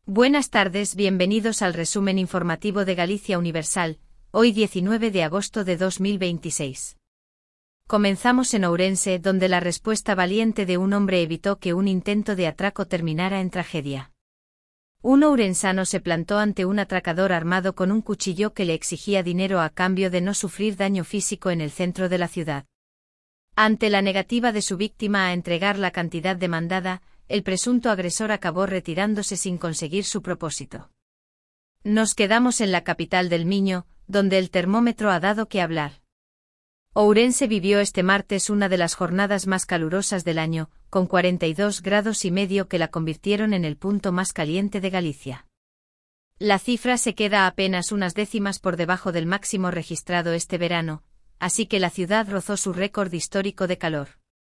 Buenas tardes, bienvenidos al resumen informativo de Galicia Universal, hoy 19 de agosto de 2026. Comenzamos en Ourense, donde la respuesta valiente de un hombre evitó que un intento de atraco terminara en tragedia. Un ourensano se plantó ante un atracador armado con un cuchillo que le exigía dinero a cambio de no sufrir daño físico en el centro de la ciudad. Ante la negativa de su víctima a entregar la cantidad demandada, el presunto agresor acabó retirándose sin conseguir su propósito. Nos quedamos en la capital del Miño, donde el termómetro ha dado que hablar. Ourense vivió este martes una de las jornadas más calurosas del año, con 42,5 grados que la convirtieron en el punto más caliente de Galicia. La cifra se queda apenas unas décimas por debajo del máximo registrado este verano, así que la ciudad rozó su récord histórico de calor.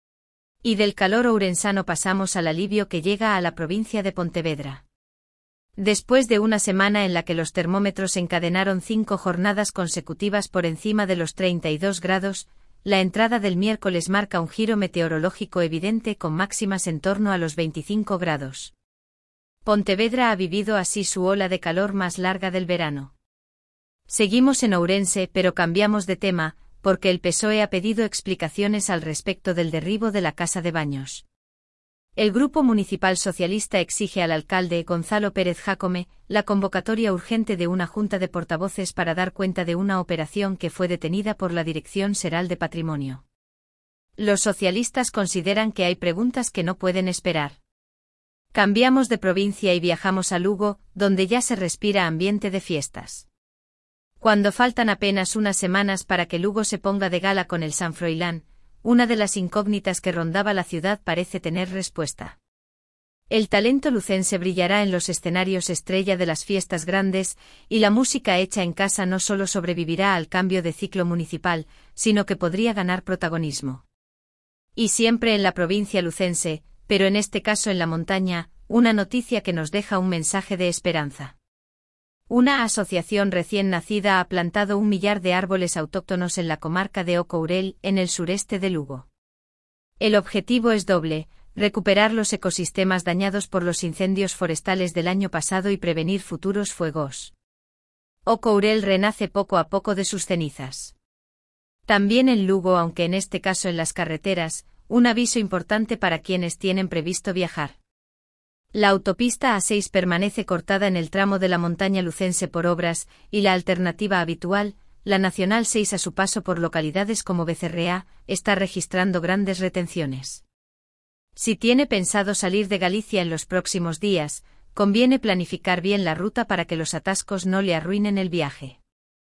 Y del calor ourensano pasamos al alivio que llega a la provincia de Pontevedra. Después de una semana en la que los termómetros encadenaron 5 jornadas consecutivas por encima de los 32 grados, la entrada del miércoles marca un giro meteorológico evidente con máximas en torno a los 25 grados. Pontevedra ha vivido así su ola de calor más larga del verano. Seguimos en Ourense, pero cambiamos de tema, porque el PSOE ha pedido explicaciones al respecto del derribo de la Casa de Baños. El Grupo Municipal Socialista exige al alcalde Gonzalo Pérez Jácome la convocatoria urgente de una junta de portavoces para dar cuenta de una operación que fue detenida por la Dirección Xeral de Patrimonio. Los socialistas consideran que hay preguntas que no pueden esperar. Cambiamos de provincia y viajamos a Lugo, donde ya se respira ambiente de fiestas. Cuando faltan apenas unas semanas para que Lugo se ponga de gala con el San Froilán, una de las incógnitas que rondaba la ciudad parece tener respuesta. El talento lucense brillará en los escenarios estrella de las fiestas grandes, y la música hecha en casa no solo sobrevivirá al cambio de ciclo municipal, sino que podría ganar protagonismo. Y siempre en la provincia lucense, pero en este caso en la montaña, una noticia que nos deja un mensaje de esperanza. Una asociación recién nacida ha plantado 1 millar de árboles autóctonos en la comarca de O Courel, en el sureste de Lugo. El objetivo es doble: recuperar los ecosistemas dañados por los incendios forestales del año pasado y prevenir futuros fuegos. O Courel renace poco a poco de sus cenizas. También en Lugo, aunque en este caso en las carreteras, un aviso importante para quienes tienen previsto viajar. La autopista A6 permanece cortada en el tramo de la montaña lucense por obras, y la alternativa habitual, la Nacional 6 a su paso por localidades como Becerrea, está registrando grandes retenciones. Si tiene pensado salir de Galicia en los próximos días, conviene planificar bien la ruta para que los atascos no le arruinen el viaje.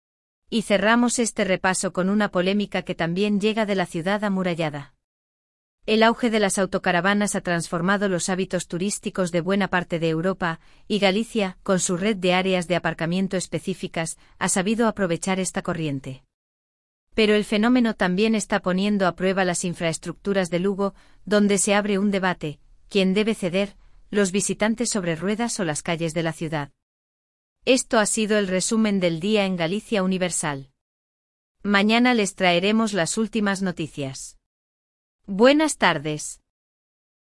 Y cerramos este repaso con una polémica que también llega de la ciudad amurallada. El auge de las autocaravanas ha transformado los hábitos turísticos de buena parte de Europa, y Galicia, con su red de áreas de aparcamiento específicas, ha sabido aprovechar esta corriente. Pero el fenómeno también está poniendo a prueba las infraestructuras de Lugo, donde se abre un debate: ¿quién debe ceder, los visitantes sobre ruedas o las calles de la ciudad? Esto ha sido el resumen del día en Galicia Universal. Mañana les traeremos las últimas noticias. Buenas tardes.